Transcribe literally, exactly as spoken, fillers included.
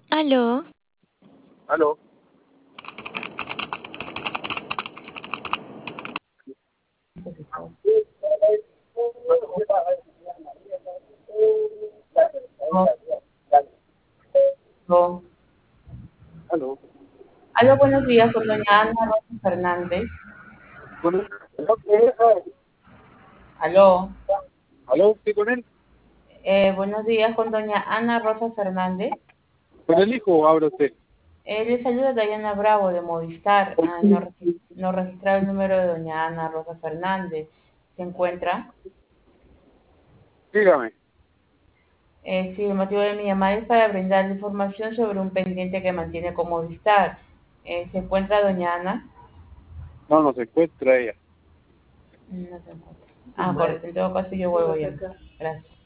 Aló, Aló. No, no. Aló. Aló, buenos días, con doña Ana Rosa Fernández. ¿Con él? ¿Aló? Aló, ¿Aló? ¿Sí con él? eh, buenos días, con doña Ana Rosa Fernández. ¿Con el hijo habla usted? Eh, le saluda Diana Bravo de Movistar. Ah, no, regi- no registrado el número de doña Ana Rosa Fernández. ¿Se encuentra? Dígame. Eh, sí, el motivo de mi llamada es para brindarle información sobre un pendiente que mantiene con Movistar. Eh, ¿se encuentra doña Ana? No, no se encuentra ella. No se encuentra. Ah, correcto. En todo caso, yo vuelvo ya. Gracias.